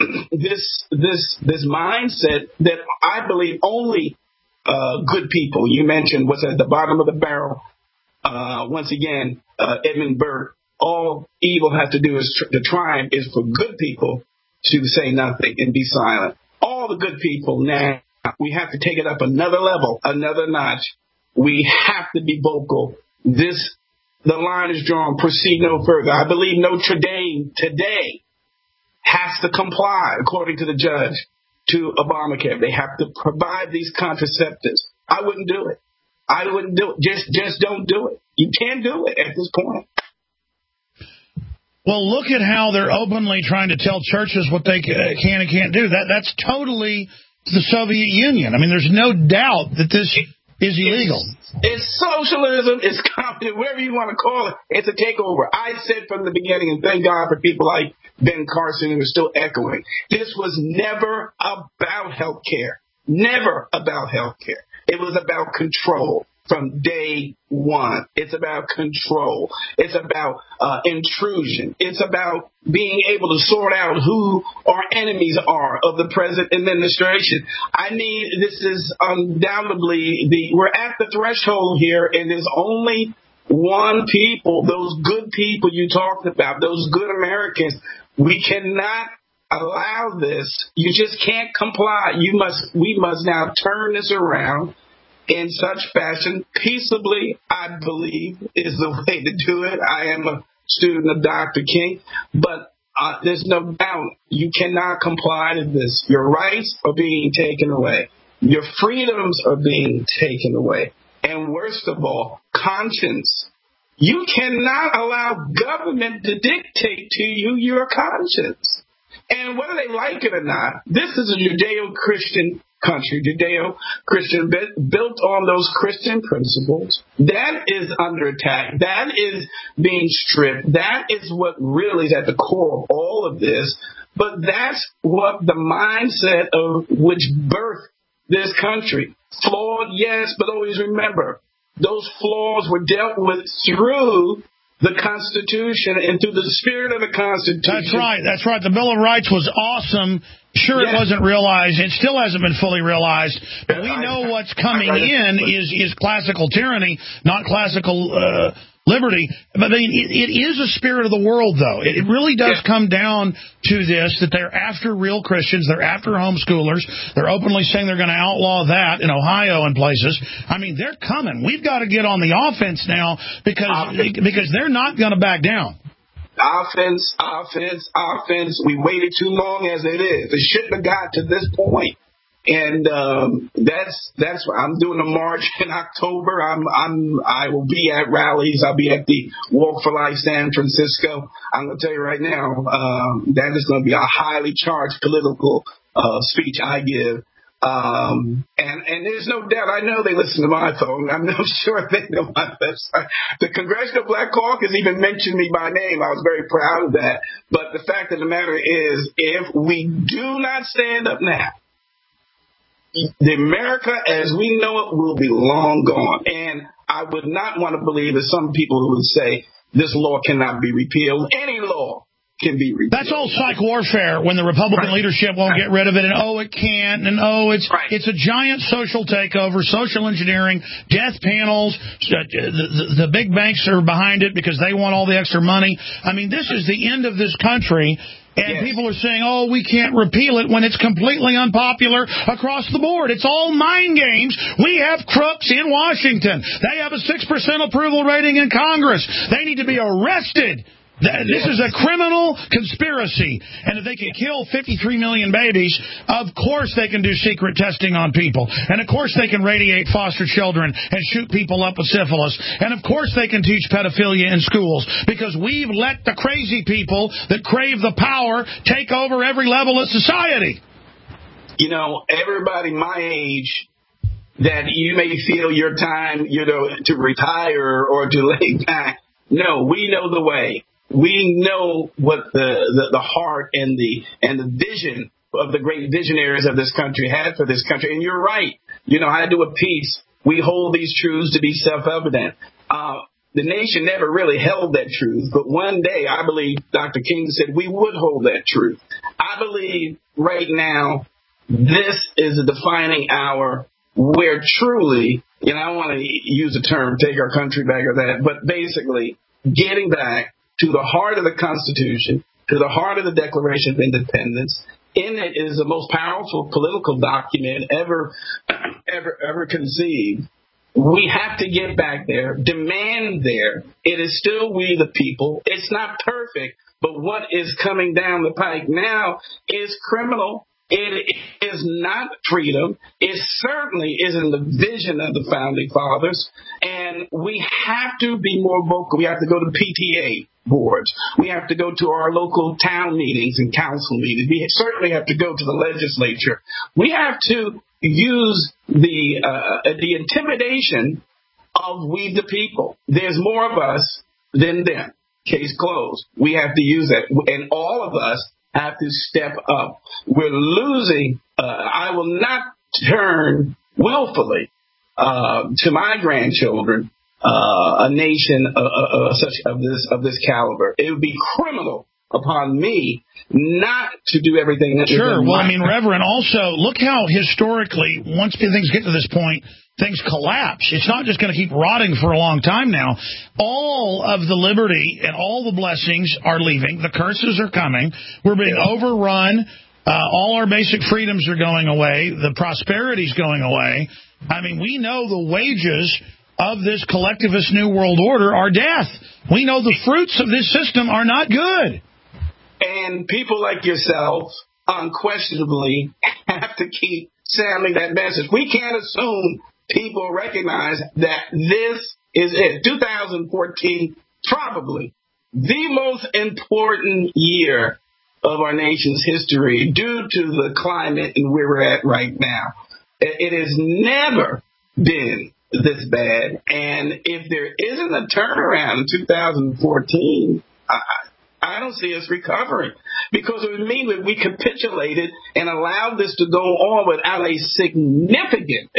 this mindset that I believe only good people. You mentioned what's at the bottom of the barrel. Once again, Edmund Burke. All evil has to do to triumph is for good people to say nothing and be silent. All the good people now, we have to take it up another level, another notch. We have to be vocal. The line is drawn. Proceed no further. I believe Notre Dame today has to comply, according to the judge, to Obamacare. They have to provide these contraceptives. I wouldn't do it. Just don't do it. You can't do it at this point. Well, look at how they're openly trying to tell churches what they can and can't do. That's totally the Soviet Union. I mean, there's no doubt that this is illegal. It's socialism. It's communism, whatever you want to call it. It's a takeover. I said from the beginning, and thank God for people like Ben Carson who are still echoing, this was never about health care. Never about health care. It was about control. From day one. It's about control. It's about intrusion. It's about being able to sort out who our enemies are of the present administration. I mean, this is undoubtedly we're at the threshold here, and there's only one people, those good people you talked about, those good Americans. We cannot allow this. You just can't comply. We must now turn this around in such fashion, peaceably, I believe, is the way to do it. I am a student of Dr. King, but there's no doubt you cannot comply to this. Your rights are being taken away. Your freedoms are being taken away. And worst of all, conscience. You cannot allow government to dictate to you your conscience. And whether they like it or not, this is a Judeo-Christian country, Judeo-Christian, built on those Christian principles. That is under attack. That is being stripped. That is what really is at the core of all of this. But that's what the mindset of which birthed this country. Flawed, yes, but always remember, those flaws were dealt with through the Constitution and through the spirit of the Constitution. That's right. The Bill of Rights was awesome. Sure, It wasn't realized. It still hasn't been fully realized. But we know what's coming in is classical tyranny, not classical liberty. But it is a spirit of the world, though. It really does come down to this, that they're after real Christians. They're after homeschoolers. They're openly saying they're going to outlaw that in Ohio and places. I mean, they're coming. We've got to get on the offense now because they're not going to back down. Offense. We waited too long as it is. It shouldn't have got to this point. And that's why I'm doing a march in October. I will be at rallies. I'll be at the Walk for Life San Francisco. I'm going to tell you right now, that is going to be a highly charged political speech I give. And there's no doubt, I know they listen to my phone. I'm sure they know my website. The Congressional Black Caucus even mentioned me by name. I was very proud of that. But the fact of the matter is, if we do not stand up now, the America as we know it will be long gone. And I would not want to believe that some people who would say this law cannot be repealed. Any law can be repealed. That's all psych warfare when the Republican leadership won't get rid of it, and it can't, and it's a giant social takeover, social engineering, death panels. The big banks are behind it because they want all the extra money. I mean, this is the end of this country. And people are saying, we can't repeal it when it's completely unpopular across the board. It's all mind games. We have crooks in Washington. They have a 6% approval rating in Congress. They need to be arrested. This is a criminal conspiracy. And if they can kill 53 million babies, of course they can do secret testing on people. And of course they can radiate foster children and shoot people up with syphilis. And of course they can teach pedophilia in schools, because we've let the crazy people that crave the power take over every level of society. You know, everybody my age, that you may feel your time, to retire or to lay back. No, we know the way. We know what the heart and the vision of the great visionaries of this country had for this country. And you're right. I do a piece. We hold these truths to be self-evident. The nation never really held that truth. But one day, I believe Dr. King said we would hold that truth. I believe right now this is a defining hour where truly, I don't want to use the term take our country back or that, but basically getting back to the heart of the Constitution, to the heart of the Declaration of Independence. In it is the most powerful political document ever conceived. We have to get back there, demand there. It is still we the people. It's not perfect, but what is coming down the pike now is criminal. It is not freedom. It certainly isn't the vision of the Founding Fathers. And we have to be more vocal. We have to go to PTA boards. We have to go to our local town meetings and council meetings. We certainly have to go to the legislature. We have to use the intimidation of we the people. There's more of us than them. Case closed. We have to use that. And all of us have to step up. We're losing. I will not turn willfully to my grandchildren a nation of this caliber. It would be criminal upon me not to do everything that Sure. Well, Reverend, also, look how historically, once things get to this point, things collapse. It's not just going to keep rotting for a long time now. All of the liberty and all the blessings are leaving. The curses are coming. We're being overrun. All our basic freedoms are going away. The prosperity's going away. I mean, we know the wages of this collectivist New World Order are death. We know the fruits of this system are not good. And people like yourself unquestionably have to keep sounding that message. We can't assume people recognize that this is it. 2014, probably the most important year of our nation's history due to the climate and where we're at right now. It has never been this bad. And if there isn't a turnaround in 2014, I don't see us recovering, because it would mean that we capitulated and allowed this to go on without a significant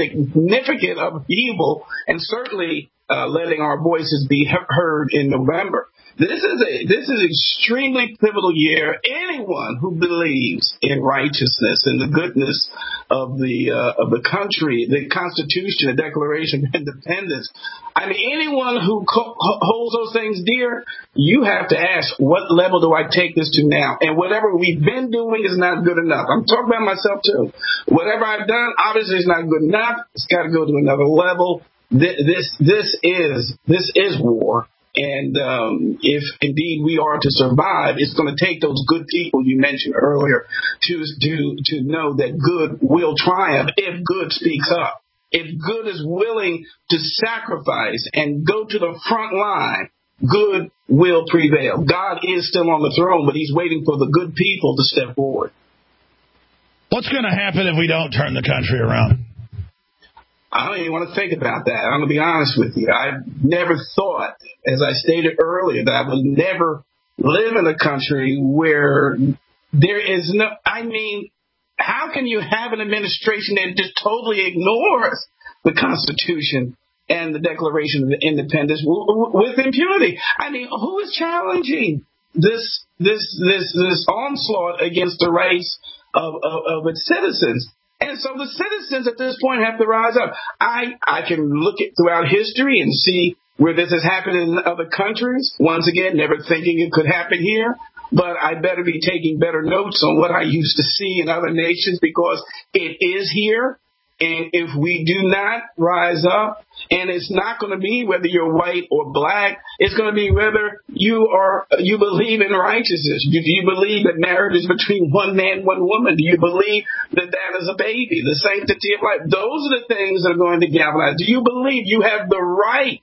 upheaval, and certainly letting our voices be heard in November. This is extremely pivotal year. Anyone who believes in righteousness and the goodness of the country, the Constitution, the Declaration of Independence, I mean, anyone who holds those things dear, you have to ask, what level do I take this to now? And whatever we've been doing is not good enough. I'm talking about myself too. Whatever I've done, obviously, is not good enough. It's got to go to another level. This is war. And if indeed we are to survive, it's going to take those good people you mentioned earlier to know that good will triumph if good speaks up. If good is willing to sacrifice and go to the front line, good will prevail. God is still on the throne, but he's waiting for the good people to step forward. What's going to happen if we don't turn the country around? I don't even want to think about that. I'm going to be honest with you. I never thought, as I stated earlier, that I would never live in a country where there is no, I mean, how can you have an administration that just totally ignores the Constitution and the Declaration of Independence with impunity? I mean, who is challenging this onslaught against the rights of its citizens? And so the citizens at this point have to rise up. I can look at throughout history and see where this has happened in other countries. Once again, never thinking it could happen here. But I better be taking better notes on what I used to see in other nations, because it is here. And if we do not rise up, and it's not going to be whether you're white or black, it's going to be whether you believe in righteousness. Do you believe that marriage is between one man, one woman? Do you believe that that is a baby, the sanctity of life? Those are the things that are going to galvanize. Do you believe you have the right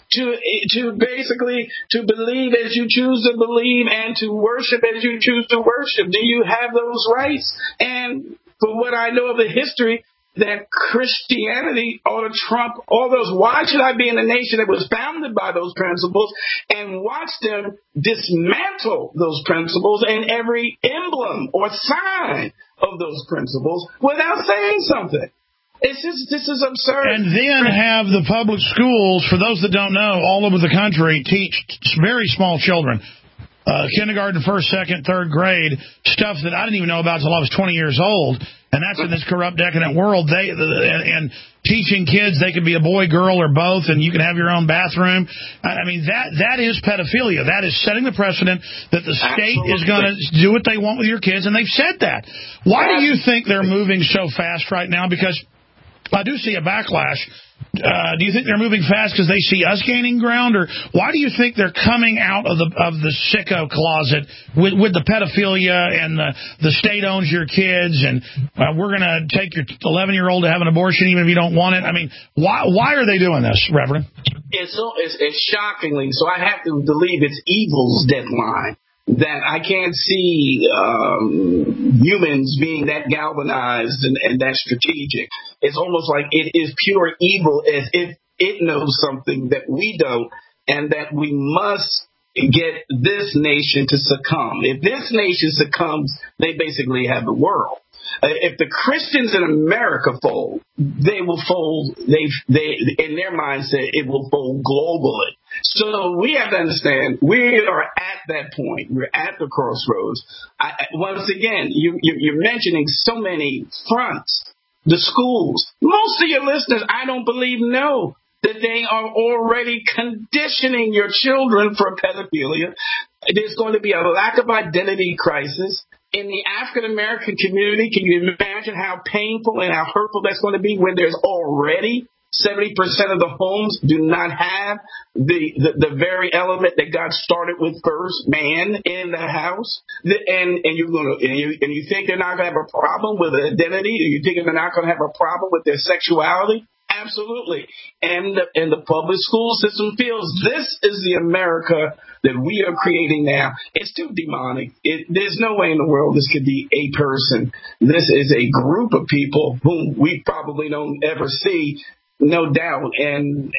to basically to believe as you choose to believe and to worship as you choose to worship? Do you have those rights? And for what I know of the history, that Christianity ought to trump all those. Why should I be in a nation that was founded by those principles and watch them dismantle those principles and every emblem or sign of those principles without saying something? This is absurd. And then have the public schools, for those that don't know, all over the country teach very small children, kindergarten, first, second, third grade, stuff that I didn't even know about until I was 20 years old. And that's in this corrupt, decadent world. And teaching kids they can be a boy, girl, or both, and you can have your own bathroom. I mean, that is pedophilia. That is setting the precedent that the state is going to do what they want with your kids, and they've said that. Why do you think they're moving so fast right now? Because I do see a backlash. Do you think they're moving fast because they see us gaining ground, or why do you think they're coming out of the sicko closet with the pedophilia and the state owns your kids and we're going to take your 11-year-old to have an abortion even if you don't want it? I mean, why are they doing this, Reverend? It's shockingly so. I have to believe it's evil's deadline. That I can't see humans being that galvanized and that strategic. It's almost like it is pure evil, as if it knows something that we don't, and that we must get this nation to succumb. If this nation succumbs, they basically have the world. If the Christians in America fold, they will fold. They in their mindset, it will fold globally. So we have to understand we are at that point. We're at the crossroads. Once again, you're mentioning so many fronts. The schools. Most of your listeners, I don't believe, know that they are already conditioning your children for pedophilia. There's going to be a lack of identity crisis. in the African American community, can you imagine how painful and how hurtful that's going to be when there's already 70% of the homes do not have the very element that God started with first, man in the house, and you think they're not going to have a problem with identity? Do you think they're not going to have a problem with their sexuality? Absolutely. And the public school system feels this is the America that we are creating now. It's too demonic. There's no way in the world this could be a person. This is a group of people whom we probably don't ever see. No doubt. And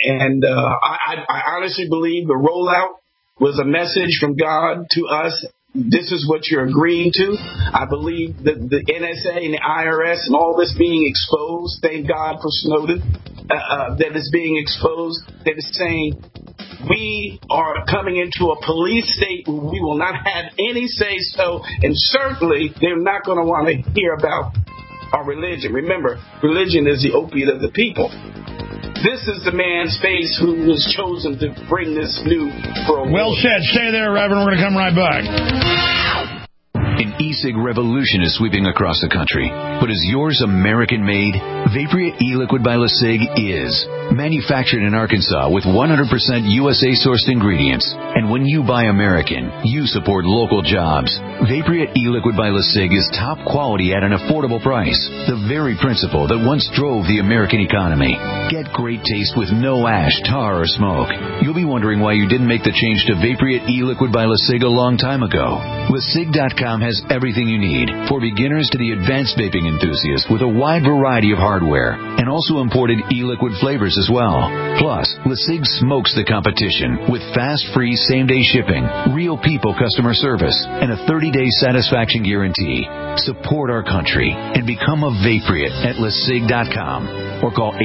I honestly believe the rollout was a message from God to us. This is what you're agreeing to. I believe that the NSA and the IRS and all this being exposed, thank God for Snowden, that is being exposed, that is saying we are coming into a police state where we will not have any say-so, and certainly they're not going to want to hear about our religion. Remember, religion is the opiate of the people. This is the man's face who was chosen to bring this new program. Well said. Stay there, Reverend. We're going to come right back. An e-cig revolution is sweeping across the country. But is yours American-made? Vaporia e-liquid by LeSig is. Manufactured in Arkansas with 100% USA-sourced ingredients. And when you buy American, you support local jobs. Vaporia e-liquid by LeSig is top quality at an affordable price. The very principle that once drove the American economy. Get great taste with no ash, tar, or smoke. You'll be wondering why you didn't make the change to Vaporia e-liquid by LeSig a long time ago. LeSig.com has everything you need, for beginners to the advanced vaping enthusiast, with a wide variety of hardware, and also imported e-liquid flavors as well. Plus, LeSig smokes the competition with fast, free, same-day shipping, real people customer service, and a 30-day satisfaction guarantee. Support our country and become a Vaporia at LeSig.com or call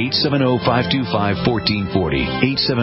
870-525-1440,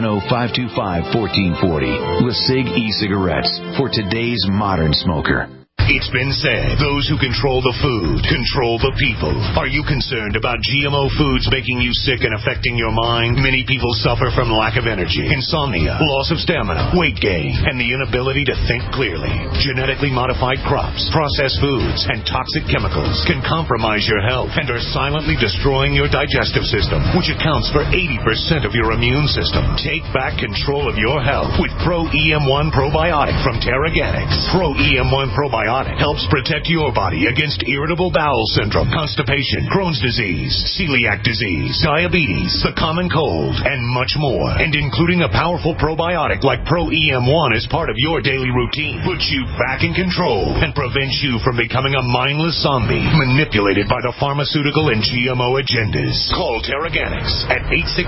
870-525-1440. LeSig e-cigarettes for today's modern smoker. It's been said, those who control the food control the people. Are you concerned about GMO foods making you sick and affecting your mind? Many people suffer from lack of energy, insomnia, loss of stamina, weight gain, and the inability to think clearly. Genetically modified crops, processed foods, and toxic chemicals can compromise your health and are silently destroying your digestive system, which accounts for 80% of your immune system. Take back control of your health with Pro EM1 Probiotic from Terraganics. Pro EM1 Probiotic helps protect your body against irritable bowel syndrome, constipation, Crohn's disease, celiac disease, diabetes, the common cold, and much more. And including a powerful probiotic like Pro EM1 as part of your daily routine puts you back in control and prevents you from becoming a mindless zombie manipulated by the pharmaceutical and GMO agendas. Call Terraganics at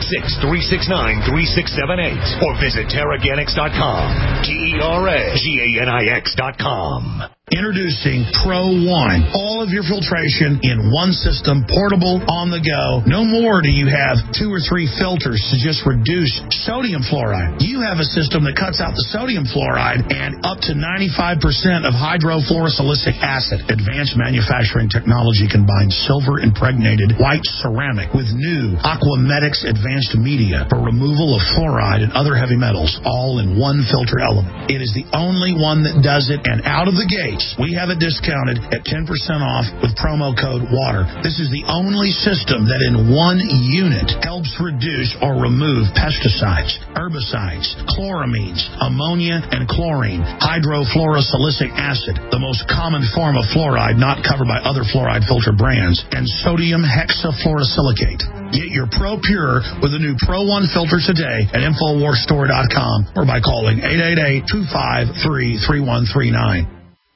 866-369-3678 or visit Terraganics.com. Terraganix.com. Introducing Pro One. All of your filtration in one system, portable, on the go. No more do you have 2 or 3 filters to just reduce sodium fluoride. You have a system that cuts out the sodium fluoride and up to 95% of hydrofluorosilicic acid. Advanced manufacturing technology combines silver-impregnated white ceramic with new Aquamedics advanced media for removal of fluoride and other heavy metals, all in one filter element. It is the only one that does it, and out of the gate, we have it discounted at 10% off with promo code WATER. This is the only system that in one unit helps reduce or remove pesticides, herbicides, chloramines, ammonia, and chlorine, hydrofluorosilicic acid, the most common form of fluoride not covered by other fluoride filter brands, and sodium hexafluorosilicate. Get your Pro Pure with the new Pro One filter today at InfoWarsStore.com or by calling 888-253-3139.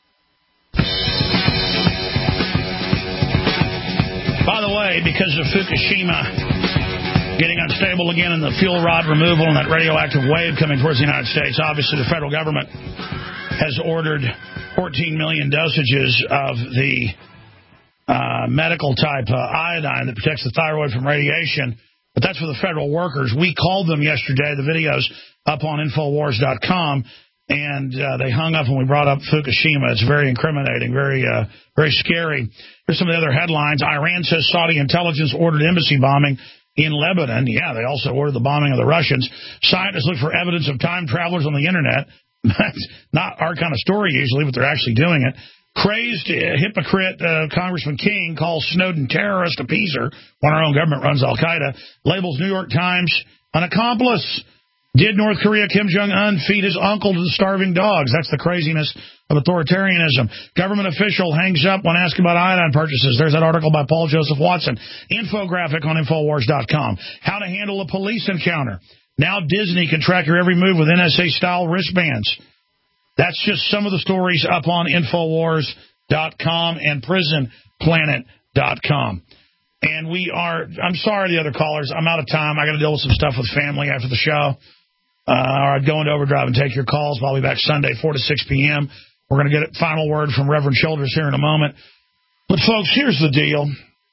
By the way, because of Fukushima getting unstable again and the fuel rod removal and that radioactive wave coming towards the United States, obviously the federal government has ordered 14 million dosages of the medical type iodine that protects the thyroid from radiation. But that's for the federal workers. We called them yesterday. The video's up on Infowars.com. And they hung up when we brought up Fukushima. It's very incriminating, very scary. Here's some of the other headlines. Iran says Saudi intelligence ordered embassy bombing in Lebanon. Yeah, they also ordered the bombing of the Russians. Scientists look for evidence of time travelers on the Internet. That's not our kind of story usually, but they're actually doing it. Crazed hypocrite Congressman King calls Snowden terrorist appeaser when our own government runs Al-Qaeda, labels New York Times an accomplice. Did North Korea Kim Jong-un feed his uncle to the starving dogs? That's the craziness of authoritarianism. Government official hangs up when asked about iodine purchases. There's that article by Paul Joseph Watson. Infographic on Infowars.com. How to handle a police encounter. Now Disney can track your every move with NSA-style wristbands. That's just some of the stories up on Infowars.com and PrisonPlanet.com. And I'm sorry, the other callers. I'm out of time. I got to deal with some stuff with family after the show. I'd go into overdrive and take your calls. I'll be back Sunday, 4 to 6 p.m. We're going to get a final word from Reverend Childress here in a moment. But, folks, here's the deal.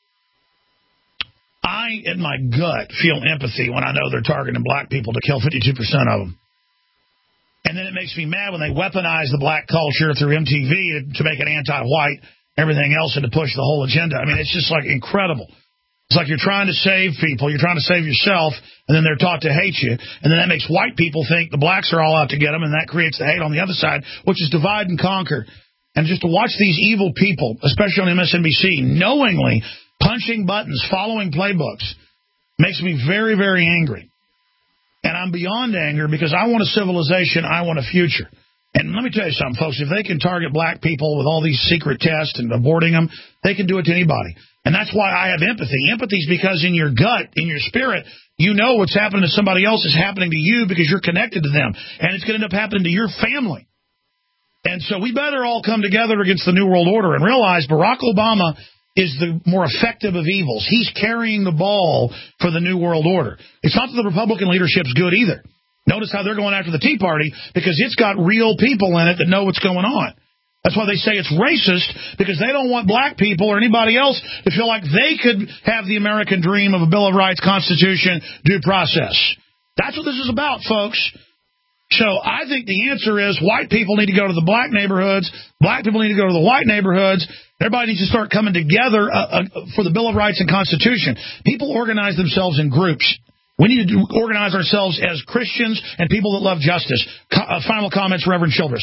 I, in my gut, feel empathy when I know they're targeting black people to kill 52% of them. And then it makes me mad when they weaponize the black culture through MTV to make it anti-white, everything else, and to push the whole agenda. I mean, it's just like incredible. It's like you're trying to save people, you're trying to save yourself, and then they're taught to hate you. And then that makes white people think the blacks are all out to get them, and that creates the hate on the other side, which is divide and conquer. And just to watch these evil people, especially on MSNBC, knowingly punching buttons, following playbooks, makes me very, very angry. And I'm beyond anger because I want a civilization, I want a future. And let me tell you something, folks. If they can target black people with all these secret tests and aborting them, they can do it to anybody. And that's why I have empathy. Empathy is because in your gut, in your spirit, you know what's happening to somebody else is happening to you because you're connected to them. And it's going to end up happening to your family. And so we better all come together against the New World Order and realize Barack Obama is the more effective of evils. He's carrying the ball for the New World Order. It's not that the Republican leadership's good either. Notice how they're going after the Tea Party because it's got real people in it that know what's going on. That's why they say it's racist, because they don't want black people or anybody else to feel like they could have the American dream of a Bill of Rights, Constitution, due process. That's what this is about, folks. So I think the answer is white people need to go to the black neighborhoods, black people need to go to the white neighborhoods. Everybody needs to start coming together for the Bill of Rights and Constitution. People organize themselves in groups. We need to organize ourselves as Christians and people that love justice. Final comments, Reverend Childress.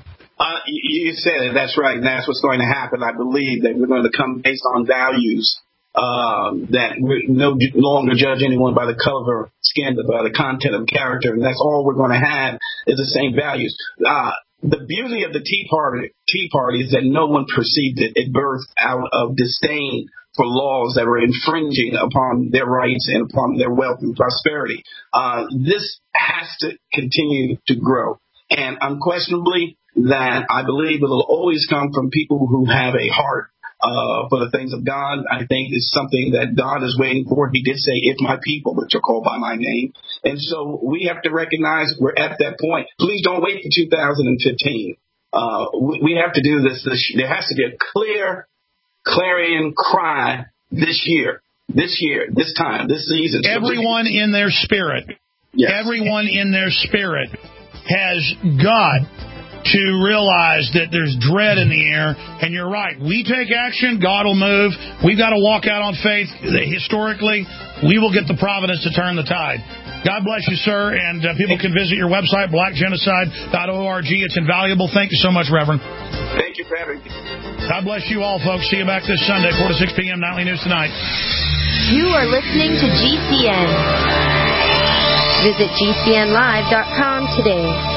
You said it. That's right. And that's what's going to happen. I believe that we're going to come based on values, that we no longer judge anyone by the color of skin, but by the content of character. And that's all we're going to have is the same values. The beauty of the Tea Party is that no one perceived it. It birthed out of disdain for laws that were infringing upon their rights and upon their wealth and prosperity. This has to continue to grow. And unquestionably, that I believe it will always come from people who have a heart for the things of God. I think it's something that God is waiting for. He did say, if my people, which are called by my name. And so we have to recognize we're at that point. Please don't wait for 2015. We have to do this. There has to be a clear clarion cry this year, this time, this season. Everyone in their spirit, yes. Everyone in their spirit has got to realize that there's dread in the air. And you're right. We take action, God will move. We've got to walk out on faith. Historically, we will get the providence to turn the tide. God bless you, sir. And people can visit your website, blackgenocide.org. It's invaluable. Thank you so much, Reverend. Thank you for having me. God bless you all, folks. See you back this Sunday, 4 to 6 p.m. Nightly News Tonight. You are listening to GCN. Visit GCNlive.com today.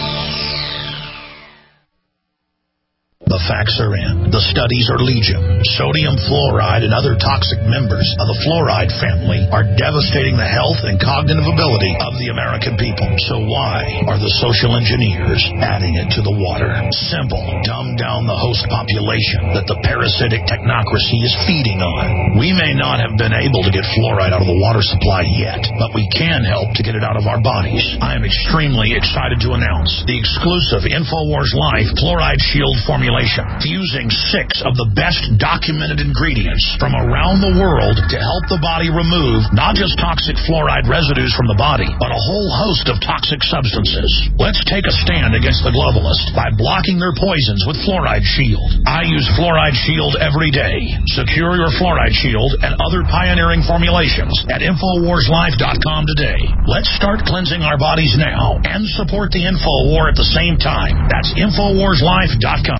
The facts are in. The studies are legion. Sodium fluoride and other toxic members of the fluoride family are devastating the health and cognitive ability of the American people. So why are the social engineers adding it to the water? Simple. Dumb down the host population that the parasitic technocracy is feeding on. We may not have been able to get fluoride out of the water supply yet, but we can help to get it out of our bodies. I am extremely excited to announce the exclusive InfoWars Life Fluoride Shield formulation, fusing 6 of the best documented ingredients from around the world to help the body remove not just toxic fluoride residues from the body, but a whole host of toxic substances. Let's take a stand against the globalists by blocking their poisons with Fluoride Shield. I use Fluoride Shield every day. Secure your Fluoride Shield and other pioneering formulations at InfoWarsLife.com today. Let's start cleansing our bodies now and support the Info War at the same time. That's InfoWarsLife.com.